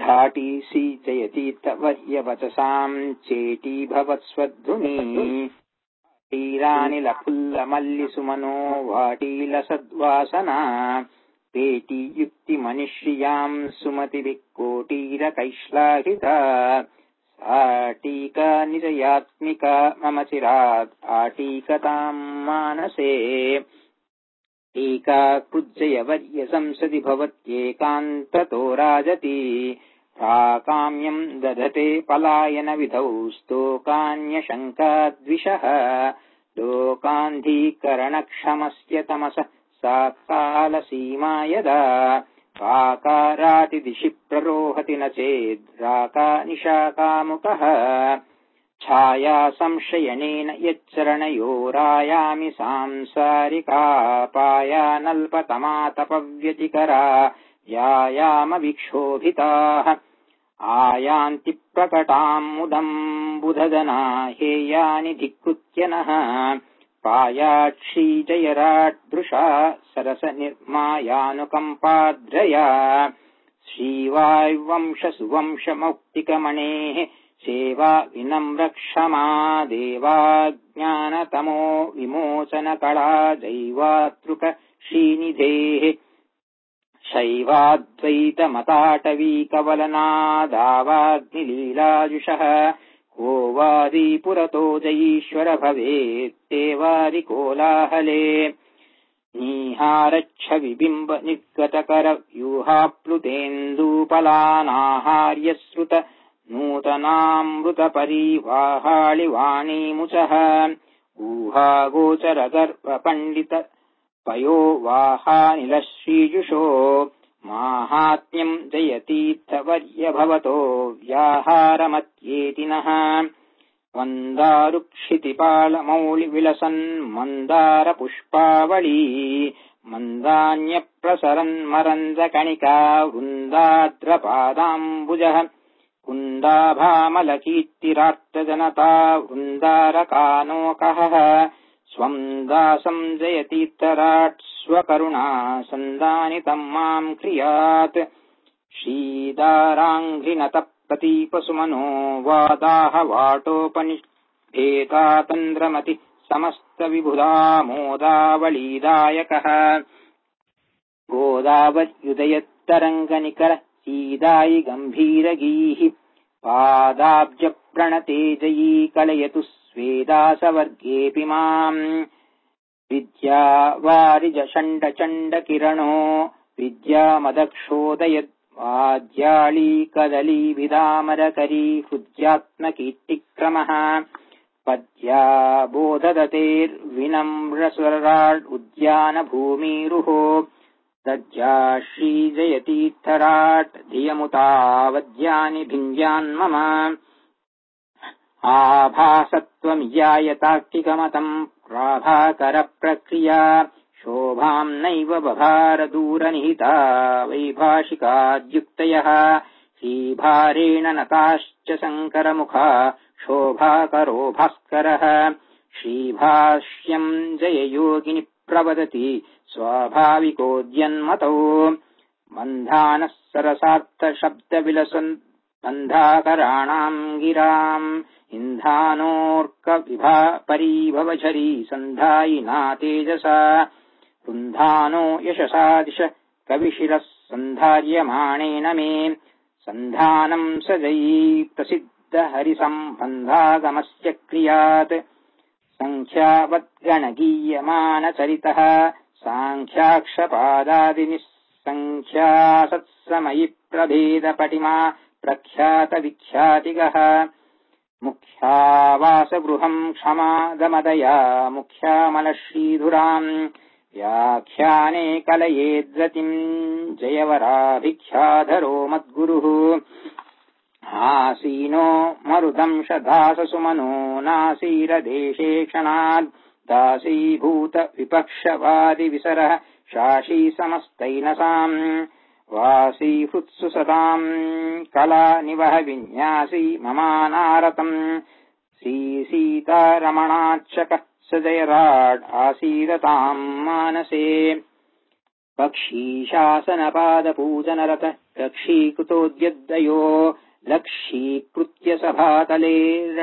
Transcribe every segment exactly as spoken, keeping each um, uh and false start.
घाटीसी जयतीर्थवर्यवचसाम् चेटी भवत्स्वध्वनि टीरानिलफुल्लमल्लिसुमनो वाटीलसद्वासना पेटी युक्तिमनिश्रियाम् सुमतिभिक्कोटीरकैश्लाहिता साटीका निजयात्मिका मम चिरात् आटीकताम् मानसे टीका कृज्जयवर्य संसदि भवत्येकान्ततो राजति प्राकाम्यम् दधते पलायनविधौ स्तोकान्यशङ्काद्विषः लोकान्धीकरणक्षमस्य तमसः सा कालसीमा यदा पाकारातिदिशि प्ररोहति न चेद्राका निशाकामुकः छाया संशयनेन यच्चरणयोरायामि सांसारिका पायानल्पतमातपव्यतिकरा यायामविक्षोभिताः आयान्ति प्रकटाम् मुदम् बुधजना हेयानि धिक्कृत्य नः पायाक्षी जयराड्दृशा सरसनिर्मायानुकम्पाद्रया श्रीवायुवंशसुवंशमौक्तिकमणेः सेवा विनम्रक्षमा देवाज्ञानतमो विमोचनकला दैवातृक श्रीनिधेः शैवाद्वैतमताटवीकवलनादावाग्निलीलाजुषः को वादिपुरतो जयीश्वर भवेत्तेवादिकोलाहले नीहारच्छविबिम्ब निर्गतकर व्यूहाप्लुतेन्दूपलानाहार्यश्रुत नूतनामृतपरिवाहाळिवाणीमुचः ऊहागोचरगर्वपण्डित पयो वाहानिलश्रीजुषो माहात्म्यम् जयतीर्थवर्य भवतो व्याहारमत्येतिनः मन्दारुक्षितिपालमौलिविलसन् मन्दारपुष्पावळी मन्दान्यप्रसरन्मरन्दकणिका वृन्दाद्रपादाम्बुजः कुन्दाभामलकीर्तिरार्तजनता वृन्दारकानोकः स्वम् दासम् जयतीर्थराट् स्वकरुणा सन्दानितम् माम् क्रियात् श्रीदाराङ्घ्रिनतप्रतीपसुमनो वादाह वाटोपनिषेधातन्द्रमति समस्तविबुधा मोदावलीदायकः गोदावर्युदयत्तरङ्गनिकर सीदायि गम्भीरगीः पादाब्जप्रणते जयी कलयतु स्वेदासवर्गेऽपि माम् विद्यावारिजषण्डचण्डकिरणो विद्यामदक्षोदयद्वाज्याळी कदलीभिदामरकरी हृद्यात्मकीर्तिक्रमः पद्या बोधदतेर्विनम्रस्वराड् उद्यानभूमिरुहो दज्जा श्रीजयतीर्थराट् धियमुतावद्यानि भिञ्जान्मम आभासत्वमियायतार्किकमतम् प्राभाकरप्रक्रिया शोभाम् नैव बभारदूरनिहिता वैभाषिकाद्युक्तयः श्रीभारेण नताश्च शङ्करमुखा शोभाकरो भास्करः श्रीभाष्यम् जययोगिनि प्रवदति स्वाभाविकोद्यन्मतौ बन्धानः सरसार्थशब्दविलसन् बन्धाकराणाम् गिराम् इन्धानोऽर्कविभा परीभवझरी सन्धायिना तेजसा रुन्धानो यशसा दिश कविशिरः सन्धार्यमाणेन मे सन्धानम् सजयी प्रसिद्धहरिसम्बन्धागमस्य क्रियात् सङ्ख्यावद्गणगीयमानचरितः साङ्ख्याक्षपादादिनिःसङ्ख्यासत्समयि प्रभेदपटिमा प्रख्यातविख्यातिगः मुख्यावासगृहम् क्षमादमदया मुख्यामलश्रीधुराम् व्याख्याने कलयेद्रतिम् जयवराभिख्याधरो मद्गुरुः आसीनो मरुदंशदाससुमनो नासीरदेशे क्षणाद् दासीभूत विपक्षवादिविसरः शाशी समस्तैनसाम् वासी हृत्सु सदाम् कला निवह विन्यासी ममानारतम् श्रीसीतारमणाच्चकः स जयराड् आसीदताम् मानसे बक्षीशासनपादपूजनरत रक्षीकृतोद्यद्दयो लक्षीकृत्य सभातले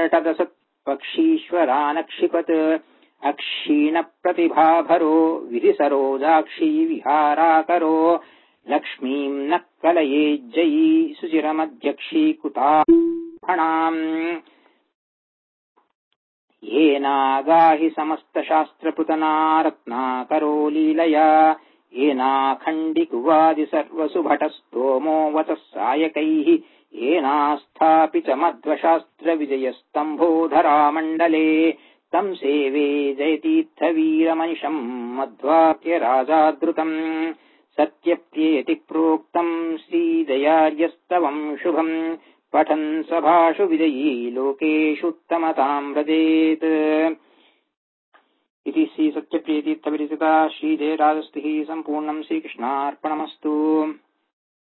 रटदसत्पक्षीश्वरानक्षिपत् अक्षीणप्रतिभाभरो विधिसरोजाक्षी विहाराकरो लक्ष्मीम् न कलयेज्जयी सुचिरमध्यक्षीकृताम् येनागाहि समस्तशास्त्रपुतना रत्नाकरो लीलया येनाखण्डिकुवादि सर्वसुभटस्तोमो वचः सायकैः येनास्थापि च मध्वशास्त्रविजयस्तम्भोधरामण्डले तम् सेवे जयतीर्थवीरमनिशम् मध्वाक्यराजादृतम् सत्यप्येति प्रोक्तम् श्रीदयार्यस्तवम् शुभम् पठन् सभाषु विजयी लोकेषुत्तमताम् व्रजेत् इति श्री सत्यप्रियतीर्थविरचिता श्रीजयराजस्तुतिः सम्पूर्णम् श्रीकृष्णार्पणमस्तु।